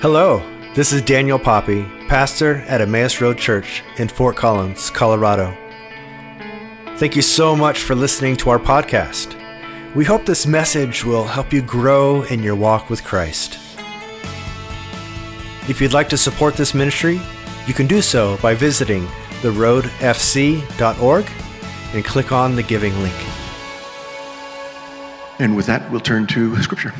Hello, this is Daniel Poppy, pastor at Emmaus Road Church in Fort Collins, Colorado. Thank you so much for listening to our podcast. We hope this message will help you grow in your walk with Christ. If you'd like to support this ministry, you can do so by visiting theroadfc.org and click on the giving link. And with that, we'll turn to Scripture.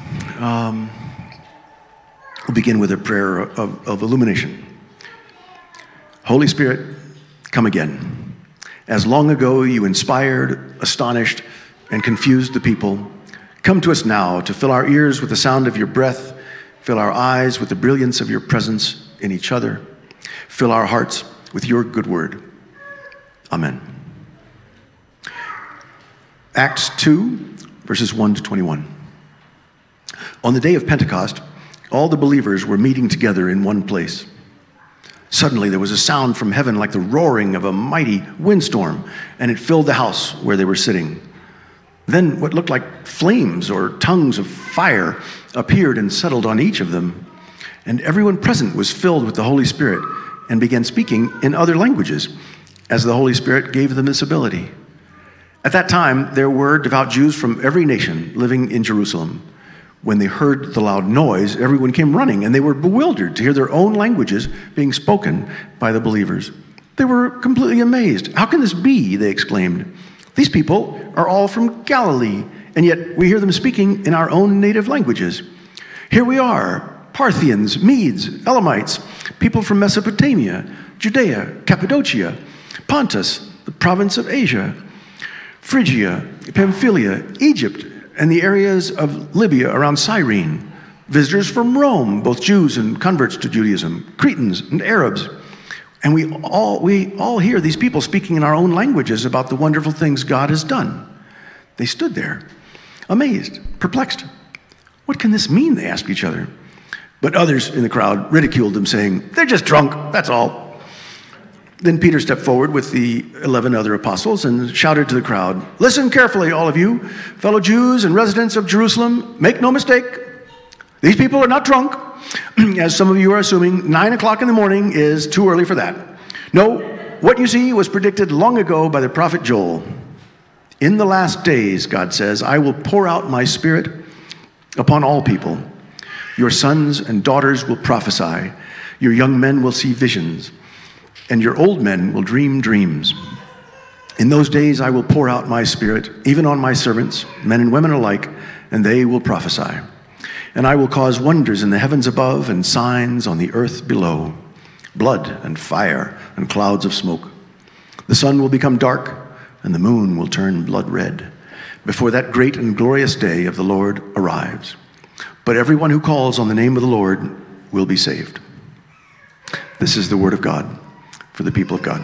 We'll begin with a prayer of illumination. Holy Spirit, come again. As long ago you inspired, astonished, and confused the people, come to us now to fill our ears with the sound of your breath, fill our eyes with the brilliance of your presence in each other, fill our hearts with your good word. Amen. Acts 2, verses 1 to 21. On the day of Pentecost, all the believers were meeting together in one place. Suddenly there was a sound from heaven like the roaring of a mighty windstorm, and it filled the house where they were sitting. Then what looked like flames or tongues of fire appeared and settled on each of them. And everyone present was filled with the Holy Spirit and began speaking in other languages, as the Holy Spirit gave them this ability. At that time, there were devout Jews from every nation living in Jerusalem. When they heard the loud noise, everyone came running, and they were bewildered to hear their own languages being spoken by the believers. They were completely amazed. "How can this be?" they exclaimed. "These people are all from Galilee, and yet we hear them speaking in our own native languages. Here we are, Parthians, Medes, Elamites, people from Mesopotamia, Judea, Cappadocia, Pontus, the province of Asia, Phrygia, Pamphylia, Egypt, and the areas of Libya around Cyrene, visitors from Rome, both Jews and converts to Judaism, Cretans and Arabs. And we all hear these people speaking in our own languages about the wonderful things God has done." They stood there, amazed, perplexed. "What can this mean?" they asked each other. But others in the crowd ridiculed them, saying, "They're just drunk, that's all." Then Peter stepped forward with the 11 other apostles and shouted to the crowd, "Listen carefully, all of you, fellow Jews and residents of Jerusalem. Make no mistake. These people are not drunk. As some of you are assuming, 9 o'clock in the morning is too early for that. No, what you see was predicted long ago by the prophet Joel. In the last days, God says, I will pour out my spirit upon all people. Your sons and daughters will prophesy. Your young men will see visions. And your old men will dream dreams. In those days I will pour out my spirit, even on my servants, men and women alike, and they will prophesy. And I will cause wonders in the heavens above and signs on the earth below, blood and fire and clouds of smoke. The sun will become dark, and the moon will turn blood red, before that great and glorious day of the Lord arrives. But everyone who calls on the name of the Lord will be saved." This is the word of God for the people of God.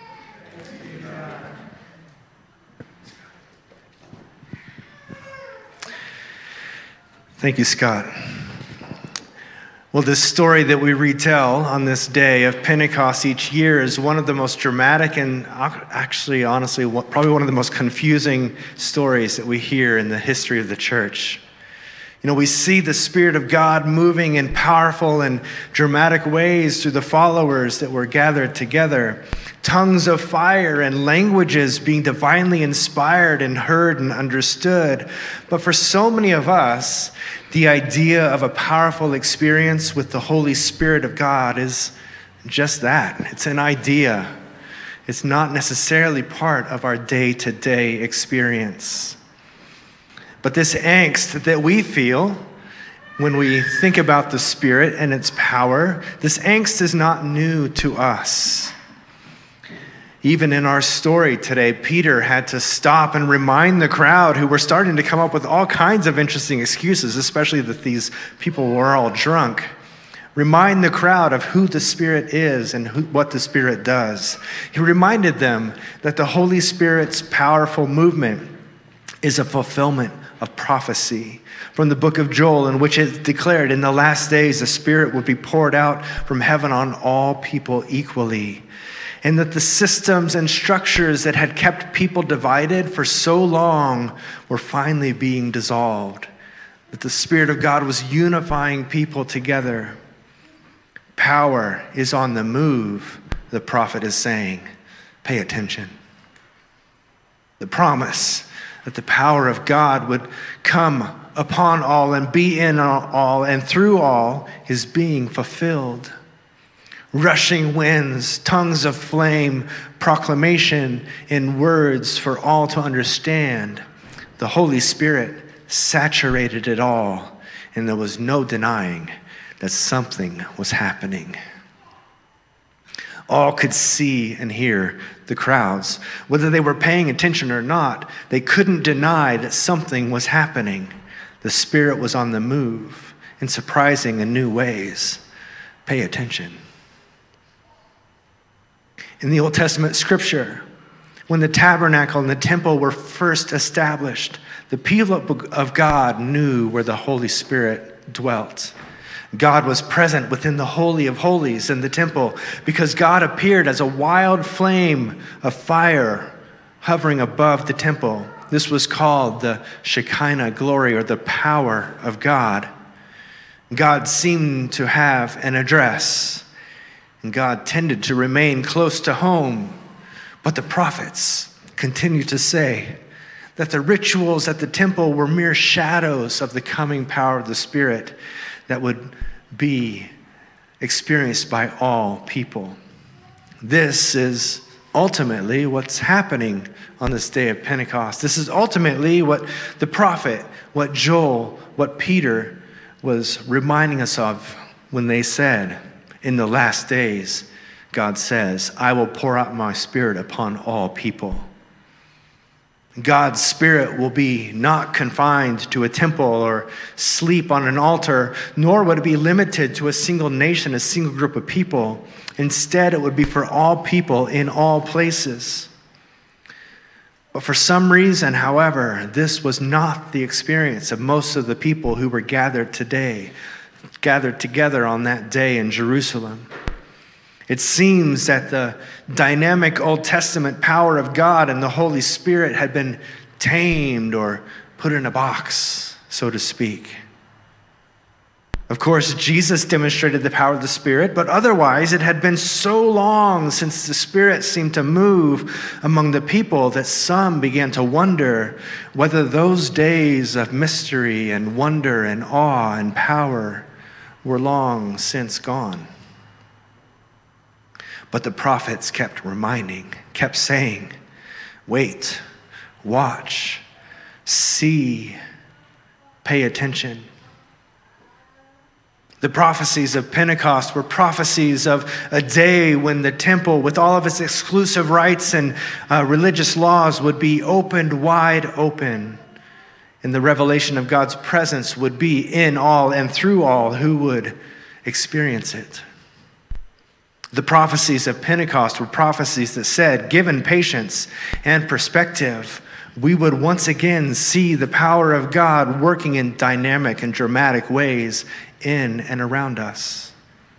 Thank you, Scott. Well, this story that we retell on this day of Pentecost each year is one of the most dramatic and actually, honestly, probably one of the most confusing stories that we hear in the history of the church. You know, we see the Spirit of God moving in powerful and dramatic ways through the followers that were gathered together. Tongues of fire and languages being divinely inspired and heard and understood. But for so many of us, the idea of a powerful experience with the Holy Spirit of God is just that. It's an idea. It's not necessarily part of our day-to-day experience. But this angst that we feel when we think about the Spirit and its power, this angst is not new to us. Even in our story today, Peter had to stop and remind the crowd who were starting to come up with all kinds of interesting excuses, especially that these people were all drunk. Remind the crowd of who the Spirit is and what the Spirit does. He reminded them that the Holy Spirit's powerful movement is a fulfillment of prophecy from the book of Joel, in which it declared in the last days the Spirit would be poured out from heaven on all people equally. And that the systems and structures that had kept people divided for so long were finally being dissolved. That the Spirit of God was unifying people together. Power is on the move, the prophet is saying. Pay attention. The promise that the power of God would come upon all and be in all and through all is being fulfilled. Rushing winds, tongues of flame, proclamation in words for all to understand. The Holy Spirit saturated it all, and there was no denying that something was happening. All could see and hear the crowds. Whether they were paying attention or not, they couldn't deny that something was happening. The Spirit was on the move in surprising and new ways. Pay attention. In the Old Testament scripture, when the tabernacle and the temple were first established, the people of God knew where the Holy Spirit dwelt. God was present within the Holy of Holies in the temple because God appeared as a wild flame of fire hovering above the temple. This was called the Shekinah glory, or the power of God. God seemed to have an address, and God tended to remain close to home. But the prophets continued to say that the rituals at the temple were mere shadows of the coming power of the Spirit that would be experienced by all people. This is ultimately what's happening on this day of Pentecost. This is ultimately what the prophet, what Joel, what Peter was reminding us of when they said, in the last days, God says, I will pour out my Spirit upon all people. God's Spirit will be not confined to a temple or sleep on an altar, nor would it be limited to a single nation, a single group of people. Instead, it would be for all people in all places. But for some reason, however, this was not the experience of most of the people who were gathered together on that day in Jerusalem. It seems that the dynamic Old Testament power of God and the Holy Spirit had been tamed or put in a box, so to speak. Of course, Jesus demonstrated the power of the Spirit, but otherwise it had been so long since the Spirit seemed to move among the people that some began to wonder whether those days of mystery and wonder and awe and power were long since gone. But the prophets kept reminding, kept saying, wait, watch, see, pay attention. The prophecies of Pentecost were prophecies of a day when the temple, with all of its exclusive rites and religious laws, would be opened wide open. And the revelation of God's presence would be in all and through all who would experience it. The prophecies of Pentecost were prophecies that said, given patience and perspective, we would once again see the power of God working in dynamic and dramatic ways in and around us.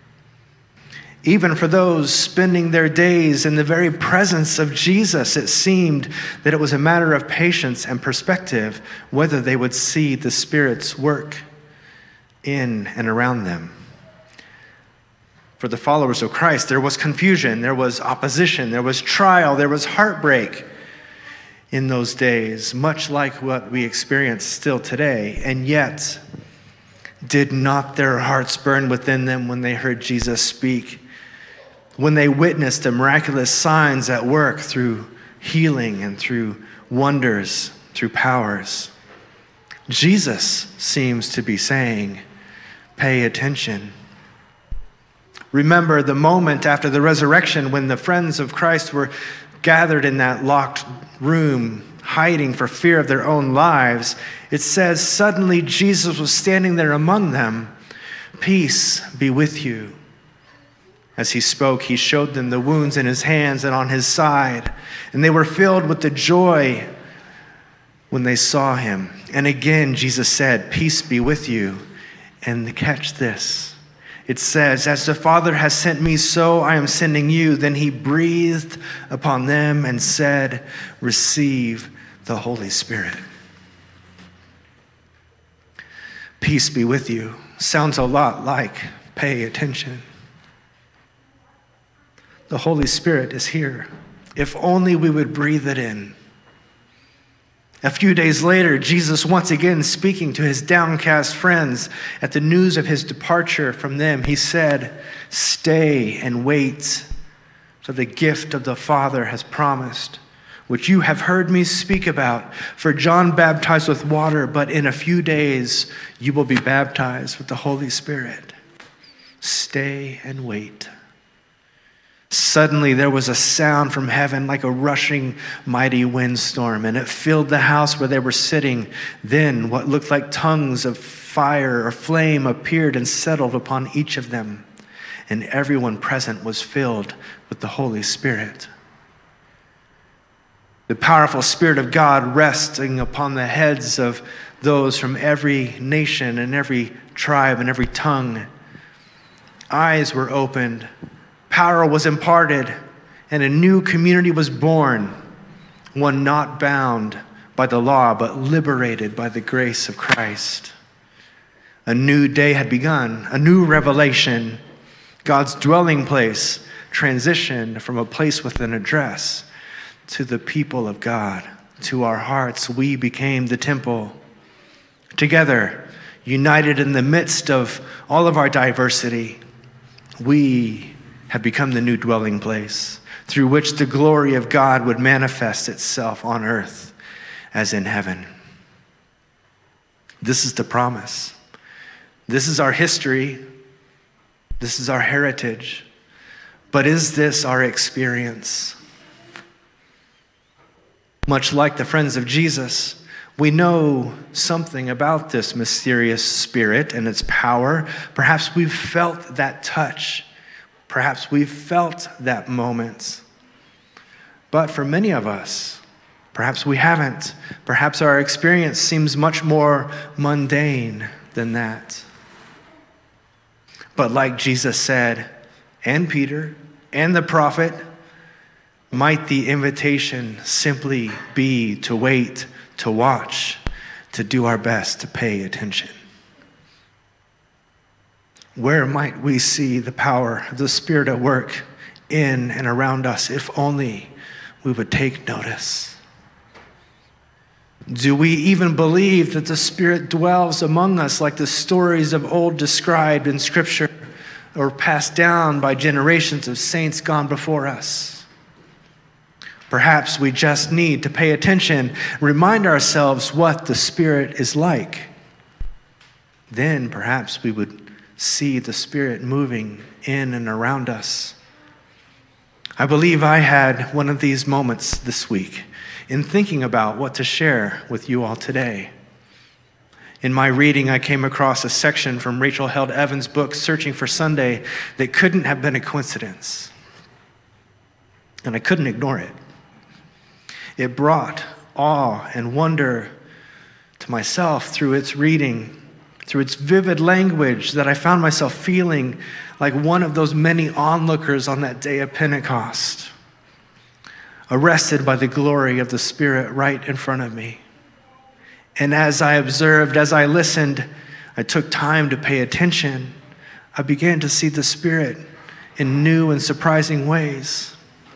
Even for those spending their days in the very presence of Jesus, it seemed that it was a matter of patience and perspective whether they would see the Spirit's work in and around them. For the followers of Christ, there was confusion, there was opposition, there was trial, there was heartbreak in those days, much like what we experience still today. And yet, did not their hearts burn within them when they heard Jesus speak? When they witnessed the miraculous signs at work through healing and through wonders, through powers? Jesus seems to be saying, pay attention. Remember the moment after the resurrection when the friends of Christ were gathered in that locked room, hiding for fear of their own lives. It says, suddenly Jesus was standing there among them. Peace be with you. As he spoke, he showed them the wounds in his hands and on his side, and they were filled with the joy when they saw him. And again, Jesus said, peace be with you. And catch this. It says, as the Father has sent me, so I am sending you. Then he breathed upon them and said, receive the Holy Spirit. Peace be with you. Sounds a lot like pay attention. The Holy Spirit is here. If only we would breathe it in. A few days later, Jesus once again speaking to his downcast friends at the news of his departure from them, he said, "Stay and wait for the gift of the Father has promised, which you have heard me speak about. For John baptized with water, but in a few days you will be baptized with the Holy Spirit. Stay and wait." Suddenly there was a sound from heaven like a rushing mighty windstorm, and it filled the house where they were sitting. Then what looked like tongues of fire or flame appeared and settled upon each of them, and everyone present was filled with the Holy Spirit. The powerful Spirit of God resting upon the heads of those from every nation and every tribe and every tongue. Eyes were opened, power was imparted, and a new community was born, one not bound by the law, but liberated by the grace of Christ. A new day had begun, a new revelation. God's dwelling place transitioned from a place with an address to the people of God. To our hearts, we became the temple. Together, united in the midst of all of our diversity, we have become the new dwelling place through which the glory of God would manifest itself on earth as in heaven. This is the promise. This is our history. This is our heritage. But is this our experience? Much like the friends of Jesus, we know something about this mysterious Spirit and its power. Perhaps we've felt that touch. Perhaps we've felt that moment. But for many of us, perhaps we haven't. Perhaps our experience seems much more mundane than that. But like Jesus said, and Peter, and the prophet, might the invitation simply be to wait, to watch, to do our best to pay attention. Where might we see the power of the Spirit at work in and around us if only we would take notice? Do we even believe that the Spirit dwells among us like the stories of old described in Scripture or passed down by generations of saints gone before us? Perhaps we just need to pay attention, remind ourselves what the Spirit is like. Then perhaps we would see the Spirit moving in and around us. I believe I had one of these moments this week in thinking about what to share with you all today. In my reading, I came across a section from Rachel Held Evans' book, Searching for Sunday, that couldn't have been a coincidence. And I couldn't ignore it. It brought awe and wonder to myself through its reading, through its vivid language, that I found myself feeling like one of those many onlookers on that day of Pentecost, arrested by the glory of the Spirit right in front of me. And as I observed, as I listened, I took time to pay attention. I began to see the Spirit in new and surprising ways.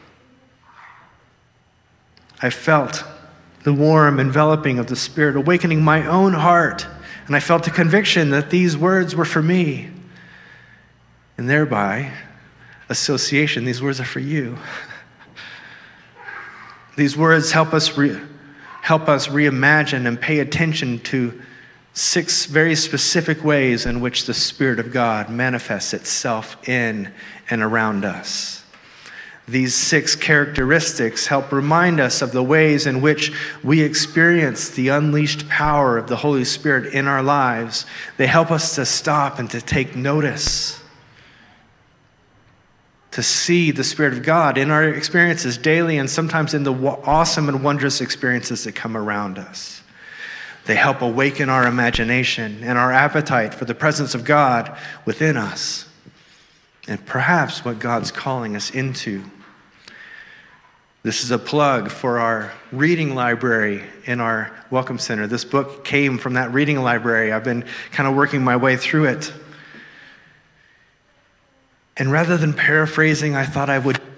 I felt the warm enveloping of the Spirit awakening my own heart, and I felt a conviction that these words were for me. And thereby, association, these words are for you. These words help us reimagine and pay attention to 6 very specific ways in which the Spirit of God manifests itself in and around us. These 6 characteristics help remind us of the ways in which we experience the unleashed power of the Holy Spirit in our lives. They help us to stop and to take notice, to see the Spirit of God in our experiences daily and sometimes in the awesome and wondrous experiences that come around us. They help awaken our imagination and our appetite for the presence of God within us, and perhaps what God's calling us into. This is a plug for our reading library in our Welcome Center. This book came from that reading library. I've been kind of working my way through it. And rather than paraphrasing, I thought I would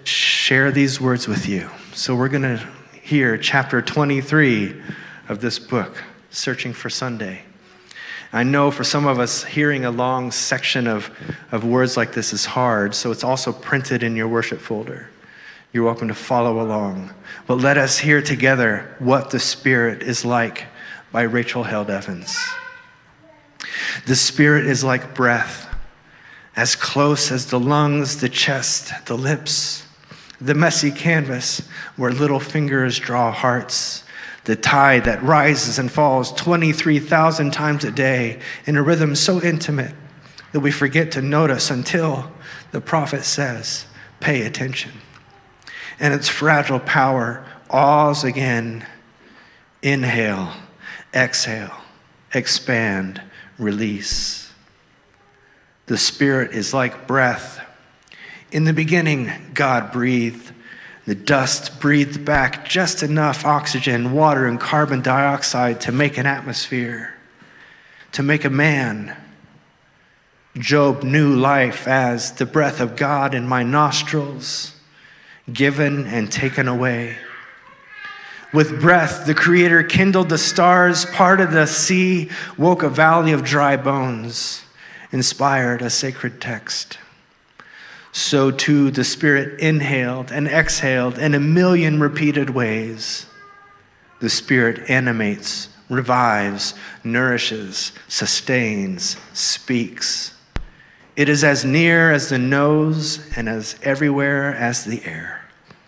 share these words with you. So we're going to hear chapter 23 of this book, Searching for Sunday. I know for some of us, hearing a long section of words like this is hard, so it's also printed in your worship folder. You're welcome to follow along. But let us hear together What the Spirit is Like by Rachel Held Evans. The Spirit is like breath, as close as the lungs, the chest, the lips, the messy canvas where little fingers draw hearts, the tide that rises and falls 23,000 times a day in a rhythm so intimate that we forget to notice until the prophet says, pay attention. And its fragile power awes again. Inhale, exhale, expand, release. The Spirit is like breath. In the beginning, God breathed. The dust breathed back just enough oxygen, water, and carbon dioxide to make an atmosphere, to make a man. Job knew life as the breath of God in my nostrils, given and taken away. With breath, the Creator kindled the stars, parted the sea, woke a valley of dry bones, inspired a sacred text. So too the Spirit inhaled and exhaled in a million repeated ways. The Spirit animates, revives, nourishes, sustains, speaks. It is as near as the nose and as everywhere as the air.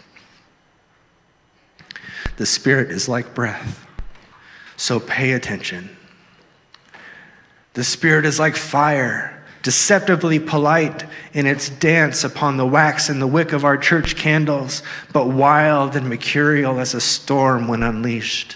The Spirit is like breath, so pay attention. The Spirit is like fire, deceptively polite in its dance upon the wax and the wick of our church candles, but wild and mercurial as a storm when unleashed.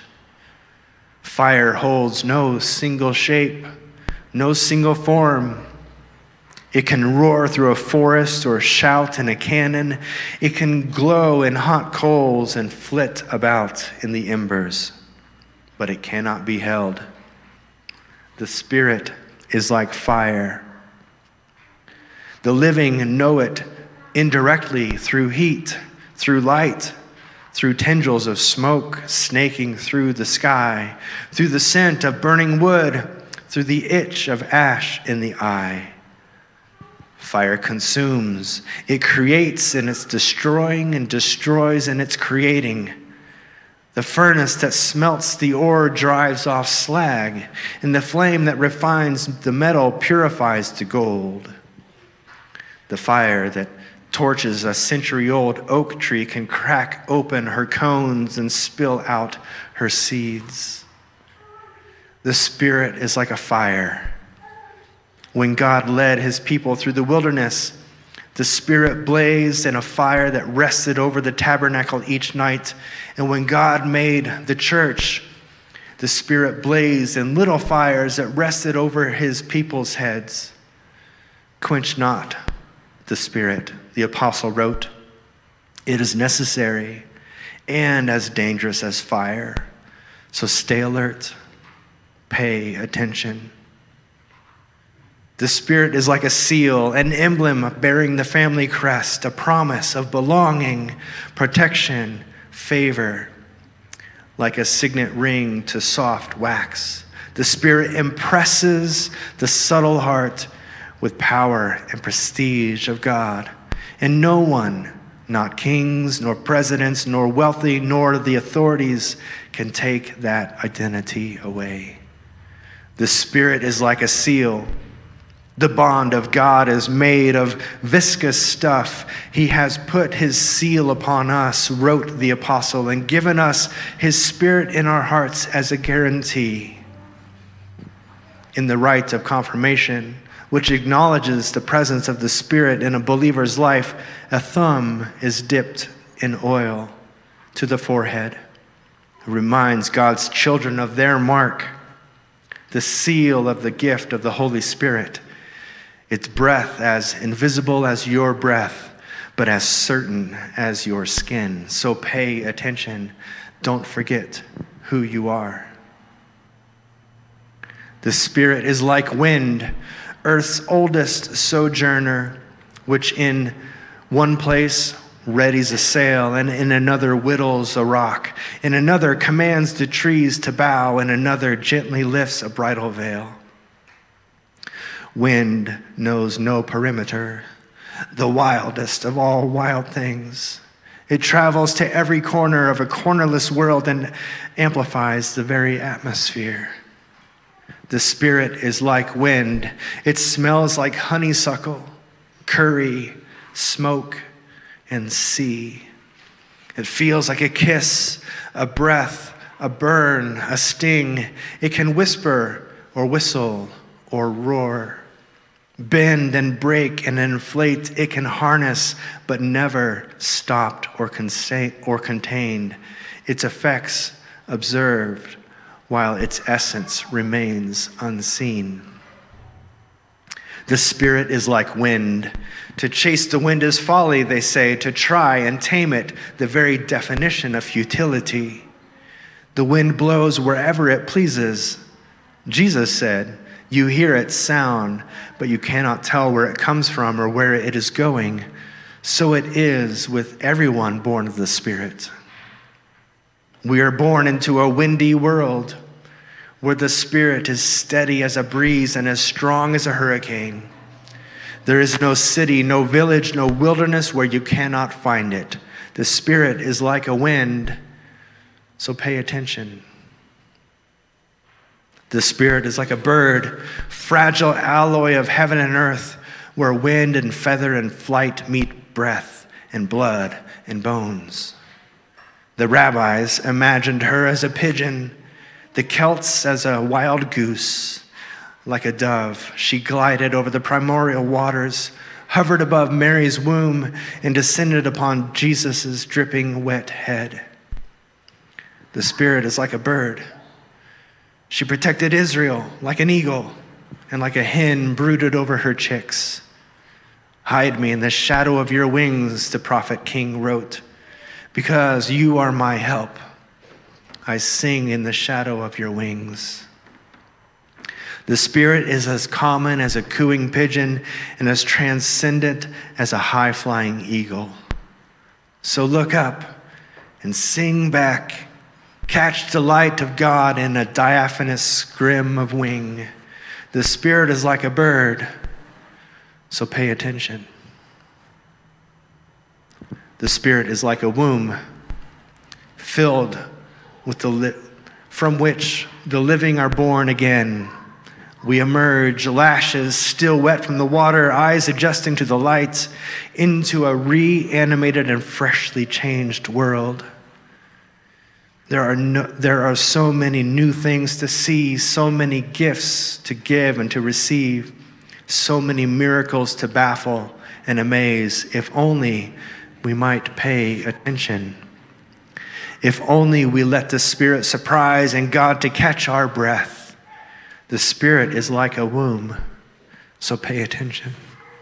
Fire holds no single shape, no single form. It can roar through a forest or shout in a cannon. It can glow in hot coals and flit about in the embers, but it cannot be held. The Spirit is like fire. The living know it indirectly through heat, through light, through tendrils of smoke snaking through the sky, through the scent of burning wood, through the itch of ash in the eye. Fire consumes, it creates, and it's destroying, and destroys, and it's creating. The furnace that smelts the ore drives off slag, and the flame that refines the metal purifies the gold. The fire that torches a century-old oak tree can crack open her cones and spill out her seeds. The Spirit is like a fire. When God led his people through the wilderness, the Spirit blazed in a fire that rested over the tabernacle each night. And when God made the church, the Spirit blazed in little fires that rested over his people's heads. Quench not the Spirit, the apostle wrote. It is necessary and as dangerous as fire. So stay alert, pay attention. The Spirit is like a seal, an emblem bearing the family crest, a promise of belonging, protection, favor. Like a signet ring to soft wax, the Spirit impresses the subtle heart with power and prestige of God. And no one, not kings, nor presidents, nor wealthy, nor the authorities, can take that identity away. The Spirit is like a seal. The bond of God is made of viscous stuff. He has put his seal upon us, wrote the apostle, and given us his Spirit in our hearts as a guarantee. In the rite of confirmation, which acknowledges the presence of the Spirit in a believer's life, a thumb is dipped in oil to the forehead. It reminds God's children of their mark, the seal of the gift of the Holy Spirit. Its breath as invisible as your breath, but as certain as your skin. So pay attention. Don't forget who you are. The Spirit is like wind, Earth's oldest sojourner, which in one place readies a sail, and in another whittles a rock. In another commands the trees to bow, and another gently lifts a bridal veil. Wind knows no perimeter, the wildest of all wild things. It travels to every corner of a cornerless world and amplifies the very atmosphere. The Spirit is like wind. It smells like honeysuckle, curry, smoke, and sea. It feels like a kiss, a breath, a burn, a sting. It can whisper or whistle or roar, bend and break and inflate. It can harness, but never stopped or contained. Its effects observed, while its essence remains unseen. The Spirit is like wind. To chase the wind is folly, they say. To try and tame it, the very definition of futility. The wind blows wherever it pleases. Jesus said, "You hear its sound, but you cannot tell where it comes from or where it is going." So it is with everyone born of the Spirit. We are born into a windy world where the Spirit is steady as a breeze and as strong as a hurricane. There is no city, no village, no wilderness where you cannot find it. The Spirit is like a wind, so pay attention. The Spirit is like a bird, fragile alloy of heaven and earth, where wind and feather and flight meet breath and blood and bones. The rabbis imagined her as a pigeon, the Celts as a wild goose. Like a dove, she glided over the primordial waters, hovered above Mary's womb, and descended upon Jesus' dripping wet head. The Spirit is like a bird. She protected Israel like an eagle, and like a hen brooded over her chicks. "Hide me in the shadow of your wings," the prophet king wrote, "because you are my help. I sing in the shadow of your wings." The Spirit is as common as a cooing pigeon and as transcendent as a high-flying eagle. So look up and sing back. Catch the light of God in a diaphanous scrim of wing. The Spirit is like a bird, so pay attention. The Spirit is like a womb filled with from which the living are born again. We emerge, lashes still wet from the water, eyes adjusting to the light, into a reanimated and freshly changed world. There are so many new things to see, so many gifts to give and to receive, so many miracles to baffle and amaze, if only we might pay attention. If only we let the Spirit surprise and God to catch our breath. The Spirit is like a womb, so pay attention.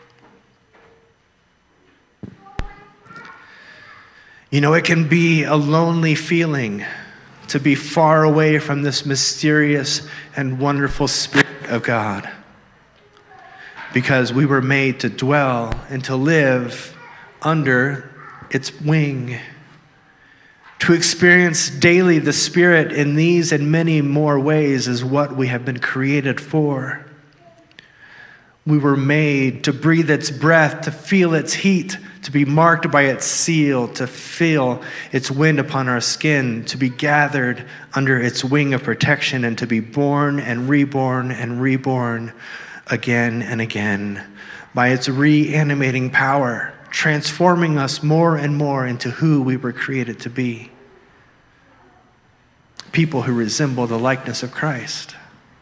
You know, it can be a lonely feeling to be far away from this mysterious and wonderful Spirit of God, because we were made to dwell and to live under its wing. To experience daily the Spirit in these and many more ways is what we have been created for. We were made to breathe its breath, to feel its heat, to be marked by its seal, to feel its wind upon our skin, to be gathered under its wing of protection, and to be born and reborn again and again by its reanimating power, transforming us more and more into who we were created to be. People who resemble the likeness of Christ.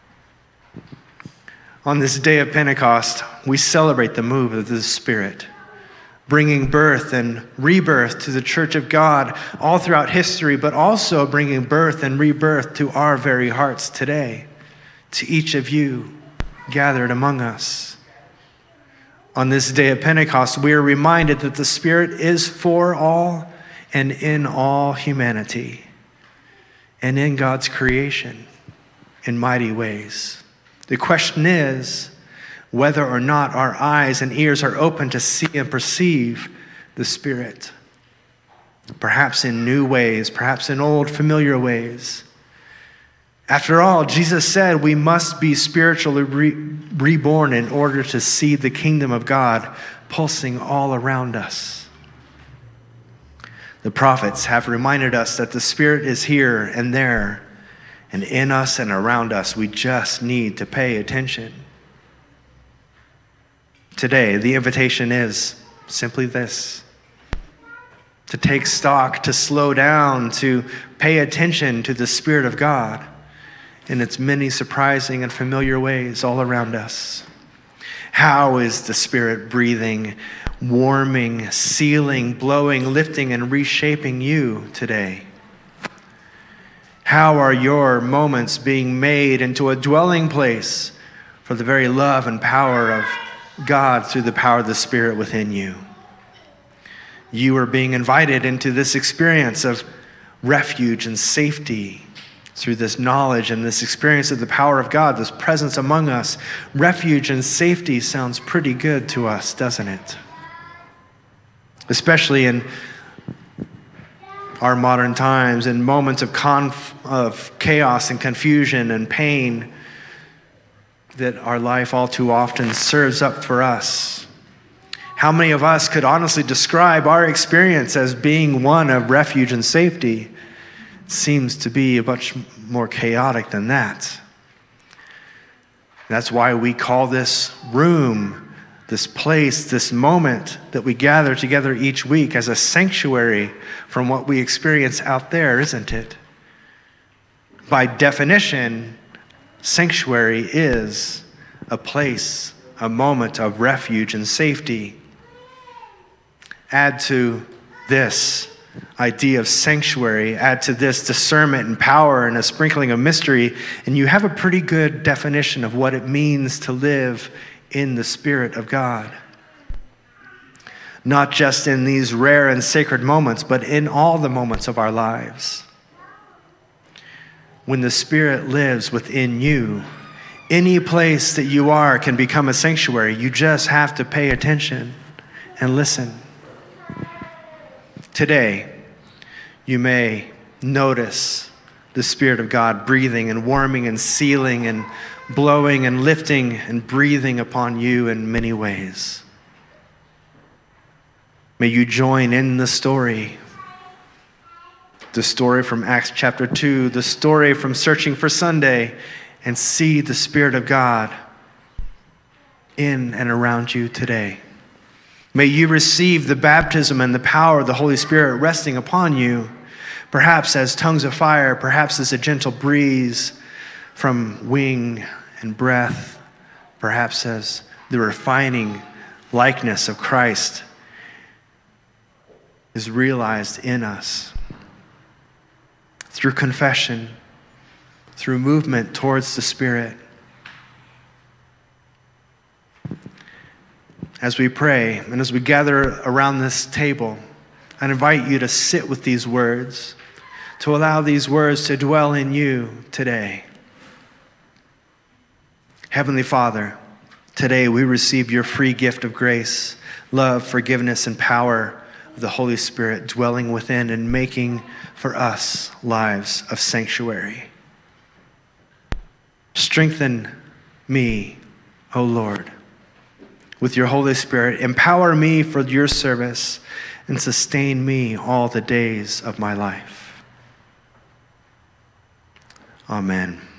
On this day of Pentecost, we celebrate the move of the Spirit, bringing birth and rebirth to the Church of God all throughout history, but also bringing birth and rebirth to our very hearts today, to each of you gathered among us. On this day of Pentecost, we are reminded that the Spirit is for all and in all humanity, and in God's creation in mighty ways. The question is whether or not our eyes and ears are open to see and perceive the Spirit. perhaps in new ways, perhaps in old familiar ways. After all, Jesus said we must be spiritually reborn in order to see the kingdom of God pulsing all around us. The prophets have reminded us that the Spirit is here and there, and in us and around us. We just need to pay attention. Today, the invitation is simply this: to take stock, to slow down, to pay attention to the Spirit of God in its many surprising and familiar ways all around us. How is the Spirit breathing, warming, sealing, blowing, lifting, and reshaping you today? How are your moments being made into a dwelling place for the very love and power of God through the power of the Spirit within you? You are being invited into this experience of refuge and safety through this knowledge and this experience of the power of God, this presence among us. Refuge and safety sounds pretty good to us, doesn't it? Especially in our modern times, in moments of chaos and confusion and pain that our life all too often serves up for us. How many of us could honestly describe our experience as being one of refuge and safety? It seems to be a much more chaotic than that. That's why we call this room, this place, this moment that we gather together each week as a sanctuary from what we experience out there, isn't it? By definition, sanctuary is a place, a moment of refuge and safety. Add to this idea of sanctuary, add to this discernment and power and a sprinkling of mystery, and you have a pretty good definition of what it means to live in the Spirit of God. Not just in these rare and sacred moments, but in all the moments of our lives. When the Spirit lives within you, any place that you are can become a sanctuary. You just have to pay attention and listen. Today, you may notice the Spirit of God breathing and warming and sealing and blowing and lifting and breathing upon you in many ways. May you join in the story from Acts chapter 2, the story from Searching for Sunday, and see the Spirit of God in and around you today. May you receive the baptism and the power of the Holy Spirit resting upon you, perhaps as tongues of fire, perhaps as a gentle breeze from wing and breath, perhaps as the refining likeness of Christ is realized in us through confession, through movement towards the Spirit. As we pray and as we gather around this table, I invite you to sit with these words, to allow these words to dwell in you today. Heavenly Father, today we receive your free gift of grace, love, forgiveness, and power of the Holy Spirit dwelling within and making for us lives of sanctuary. Strengthen me, O Lord, with your Holy Spirit. Empower me for your service and sustain me all the days of my life. Amen.